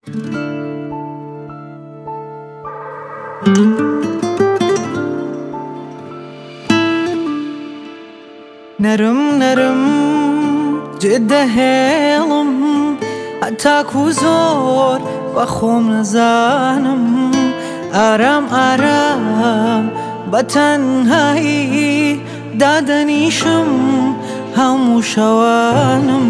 نرم نرم جدا هێڵم هەتاکو زۆر بە خۆم نەزانم ئارام ئارام بە تەنهایی دادەنیشم هەموو شەوانم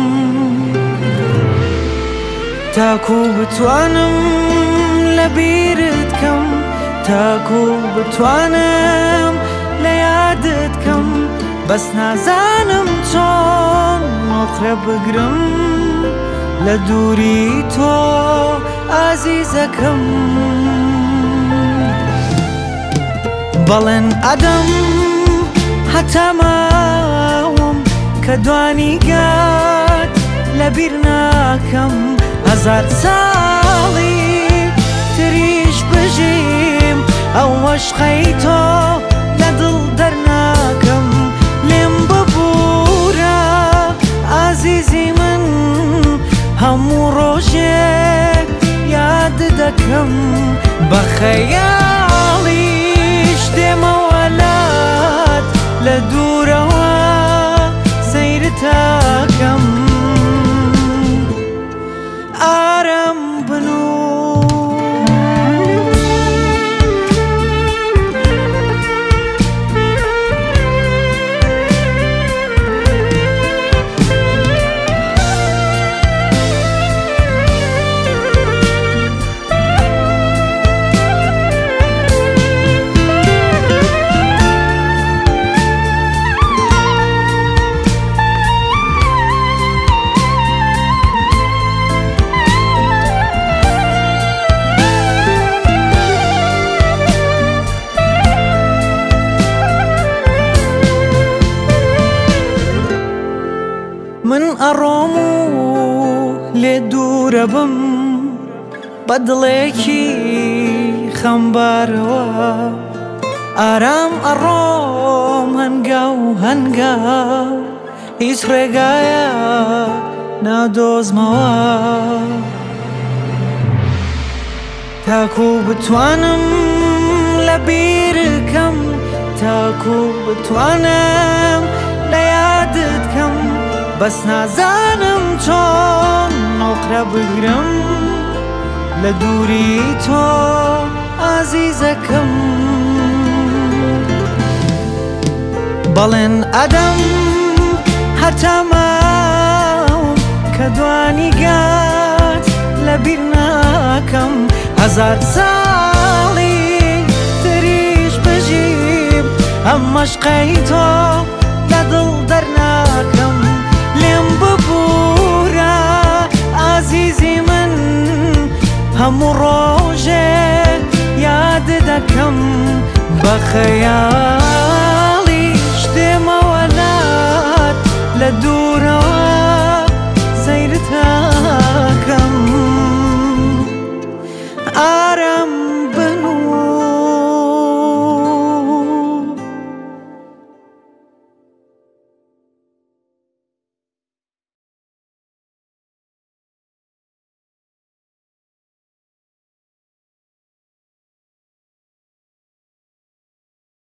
تاکو بتوانم لە بیرت کەم تاکو بتوانم لە یادت کەم بەس نازانم چۆن نۆخرە بگرم لە دووری تۆ ئازیزەکەم بەڵێن ئەدەم هەتا ماوەم کە دوانیگات لەبیر ناکەم هەزار ساڵی تریش بژیم ئەو عەشقەی تۆ لە دڵ دەرناکەم لێم ببوورە ئازیزی من هەموو ڕۆژێک یاد دەکەم بە خەیاڵیش دێمەوە لات لە دوورەوە سەیرتاکەم ئارام بنوو من ئەڕۆم و لێ دوورە بم بە دڵێکی خەمبارەوە ئارام ئەڕۆم هەنگاو هەنگاو هیچ ڕێگایە نادۆزمەوە تاکو بتوانم لە بیرکەم تاکو بتوانم لە یادت کەم بەس نازانم چۆن نۆخرە بگرم لە دووری تۆ ئازیزەکەم بەڵێن ئەدەم هەتا ماوەم کە دوانیگات لەبیر ناکەم هەزار ساڵی تریش بژیم ئەم عەشقەی تۆ لە دڵ دەرناکەم لێم ببوورە ئازیزی من هەموو ڕۆژێک یاد دەکەم بە خەیاڵ